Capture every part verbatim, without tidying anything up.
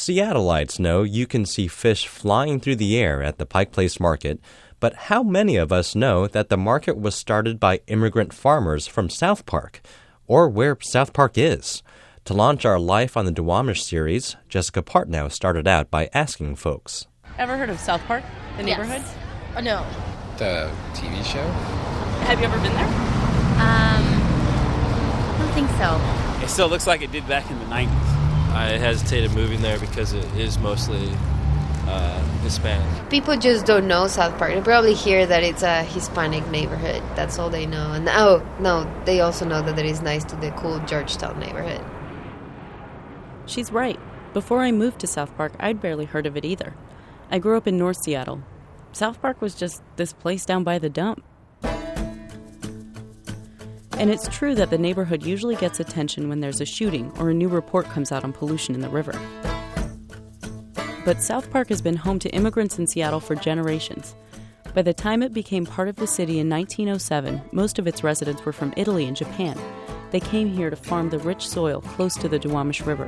Seattleites know you can see fish flying through the air at the Pike Place Market, but how many of us know that the market was started by immigrant farmers from South Park, or where South Park is? To launch our Life on the Duwamish series, Jessica Partnow started out by asking folks. Ever heard of South Park, the neighborhood? Yes. Oh, no. The T V show? Have you ever been there? Um, I don't think so. It still looks like it did back in the nineties. I hesitated moving there because it is mostly uh, Hispanic. People just don't know South Park. They probably hear that it's a Hispanic neighborhood. That's all they know. And oh, no, they also know that it is nice to the cool Georgetown neighborhood. She's right. Before I moved to South Park, I'd barely heard of it either. I grew up in North Seattle. South Park was just this place down by the dump. And it's true that the neighborhood usually gets attention when there's a shooting or a new report comes out on pollution in the river. But South Park has been home to immigrants in Seattle for generations. By the time it became part of the city in nineteen oh seven, most of its residents were from Italy and Japan. They came here to farm the rich soil close to the Duwamish River.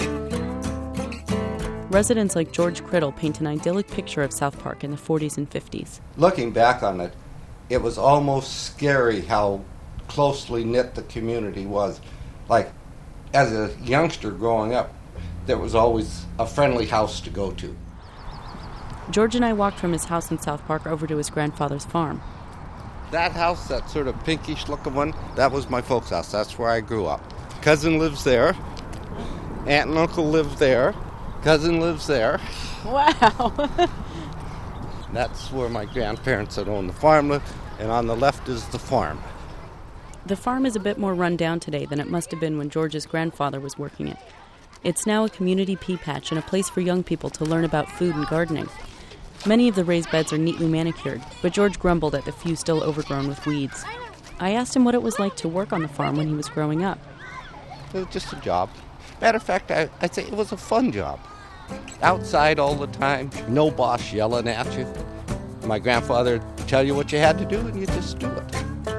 Residents like George Criddle paint an idyllic picture of South Park in the forties and fifties. Looking back on it, it was almost scary how closely knit the community was. Like, as a youngster growing up, there was always a friendly house to go to. George and I walked from his house in South Park over to his grandfather's farm. That house, that sort of pinkish looking one, that was my folks' house. That's where I grew up. Cousin lives there. Aunt and uncle live there. Cousin lives there. Wow. That's where my grandparents had owned the farm, and on the left is the farm. The farm is a bit more run down today than it must have been when George's grandfather was working it. It's now a community pea patch and a place for young people to learn about food and gardening. Many of the raised beds are neatly manicured, but George grumbled at the few still overgrown with weeds. I asked him what it was like to work on the farm when he was growing up. It was just a job. Matter of fact, I, I'd say it was a fun job. Outside all the time, no boss yelling at you. My grandfather would tell you what you had to do, and you just do it.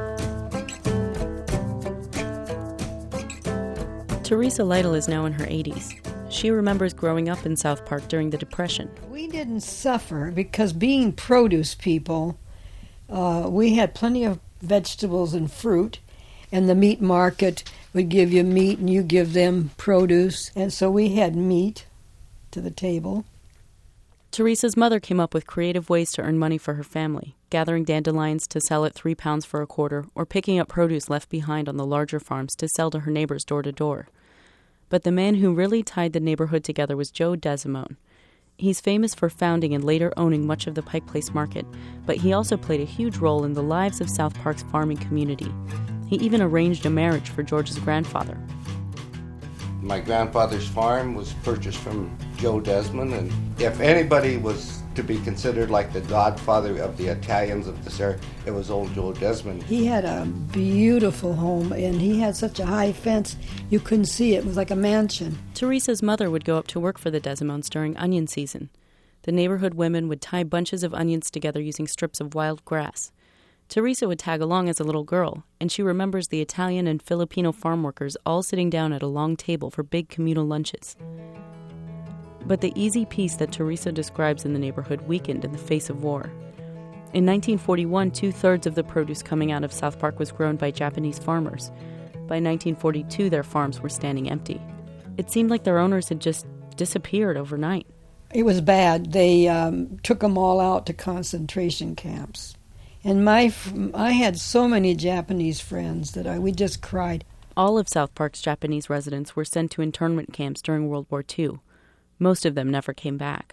Teresa Lytle is now in her eighties. She remembers growing up in South Park during the Depression. We didn't suffer because being produce people, uh, we had plenty of vegetables and fruit, and the meat market would give you meat and you give them produce, and so we had meat to the table. Teresa's mother came up with creative ways to earn money for her family, gathering dandelions to sell at three pounds for a quarter, or picking up produce left behind on the larger farms to sell to her neighbors door to door. But the man who really tied the neighborhood together was Joe Desimone. He's famous for founding and later owning much of the Pike Place Market, but he also played a huge role in the lives of South Park's farming community. He even arranged a marriage for George's grandfather. My grandfather's farm was purchased from Joe Desmond, and if anybody was to be considered like the godfather of the Italians of this area, it was old Joe Desmond. He had a beautiful home, and he had such a high fence you couldn't see it. It was like a mansion. Teresa's mother would go up to work for the Desimones during onion season. The neighborhood women would tie bunches of onions together using strips of wild grass. Teresa would tag along as a little girl, and she remembers the Italian and Filipino farm workers all sitting down at a long table for big communal lunches. But the easy peace that Teresa describes in the neighborhood weakened in the face of war. In nineteen forty-one, two-thirds of the produce coming out of South Park was grown by Japanese farmers. By nineteen forty-two, their farms were standing empty. It seemed like their owners had just disappeared overnight. It was bad. They um, took them all out to concentration camps. And my, I had so many Japanese friends that I, we just cried. All of South Park's Japanese residents were sent to internment camps during World War Two. Most of them never came back.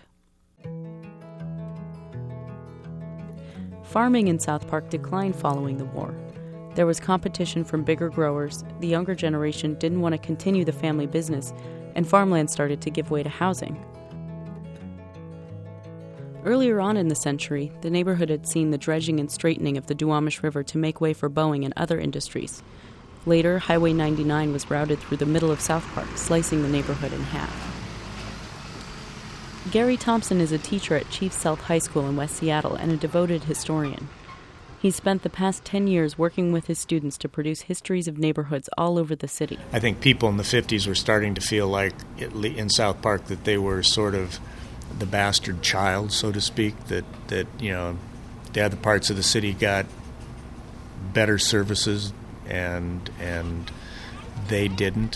Farming in South Park declined following the war. There was competition from bigger growers, the younger generation didn't want to continue the family business, and farmland started to give way to housing. Earlier on in the century, the neighborhood had seen the dredging and straightening of the Duwamish River to make way for Boeing and other industries. Later, Highway ninety-nine was routed through the middle of South Park, slicing the neighborhood in half. Gary Thompson is a teacher at Chief Sealth High School in West Seattle and a devoted historian. He's spent the past ten years working with his students to produce histories of neighborhoods all over the city. I think people in the fifties were starting to feel like, in South Park, that they were sort of the bastard child, so to speak, that, that you know, the other parts of the city got better services and and they didn't.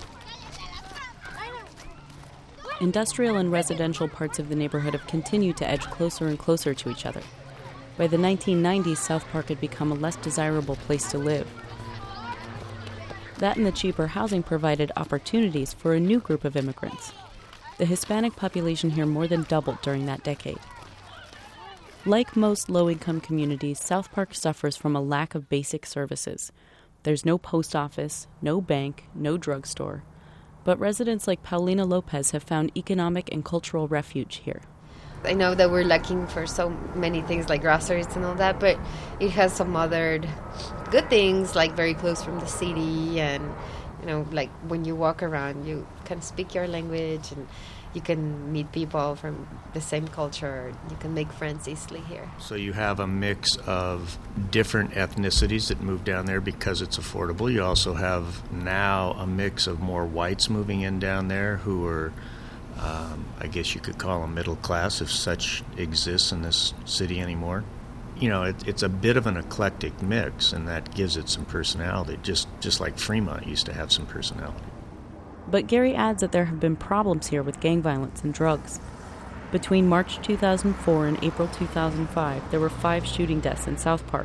Industrial and residential parts of the neighborhood have continued to edge closer and closer to each other. By the nineteen nineties, South Park had become a less desirable place to live. That and the cheaper housing provided opportunities for a new group of immigrants. The Hispanic population here more than doubled during that decade. Like most low-income communities, South Park suffers from a lack of basic services. There's no post office, no bank, no drugstore. But residents like Paulina Lopez have found economic and cultural refuge here. I know that we're lacking for so many things like groceries and all that, but it has some other good things, like very close from the city, and you know, like when you walk around, you can speak your language and you can meet people from the same culture. You can make friends easily here. So you have a mix of different ethnicities that move down there because it's affordable. You also have now a mix of more whites moving in down there who are, um, I guess you could call them middle class, if such exists in this city anymore. You know, it, it's a bit of an eclectic mix, and that gives it some personality, just just like Fremont used to have some personality. But Gary adds that there have been problems here with gang violence and drugs. Between March two thousand four and April two thousand five, there were five shooting deaths in South Park.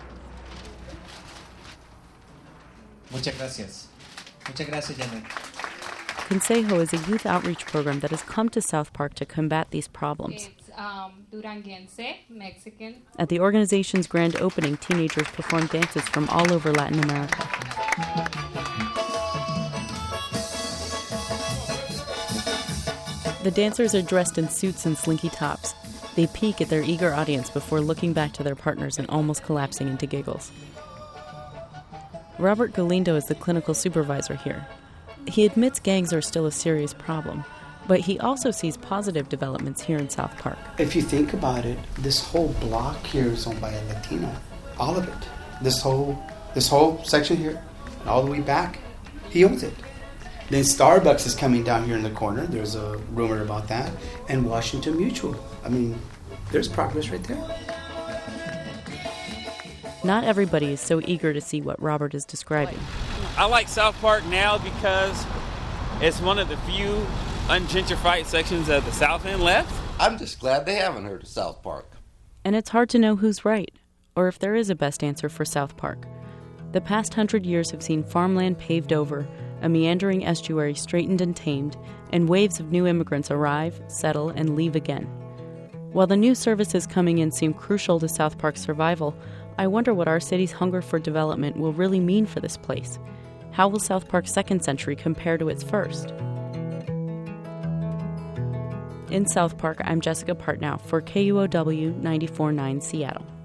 Muchas gracias. Muchas gracias, Janet. Consejo is a youth outreach program that has come to South Park to combat these problems. It's um, Duranguense, Mexican. At the organization's grand opening, teenagers performed dances from all over Latin America. The dancers are dressed in suits and slinky tops. They peek at their eager audience before looking back to their partners and almost collapsing into giggles. Robert Galindo is the clinical supervisor here. He admits gangs are still a serious problem, but he also sees positive developments here in South Park. If you think about it, this whole block here is owned by a Latino. All of it. This whole this whole section here, and all the way back, he owns it. Then Starbucks is coming down here in the corner. There's a rumor about that. And Washington Mutual. I mean, there's progress right there. Not everybody is so eager to see what Robert is describing. I like South Park now because it's one of the few ungentrified sections of the South End left. I'm just glad they haven't heard of South Park. And it's hard to know who's right, or if there is a best answer for South Park. The past hundred years have seen farmland paved over, a meandering estuary straightened and tamed, and waves of new immigrants arrive, settle, and leave again. While the new services coming in seem crucial to South Park's survival, I wonder what our city's hunger for development will really mean for this place. How will South Park's second century compare to its first? In South Park, I'm Jessica Partnow for K U O W ninety-four point nine Seattle.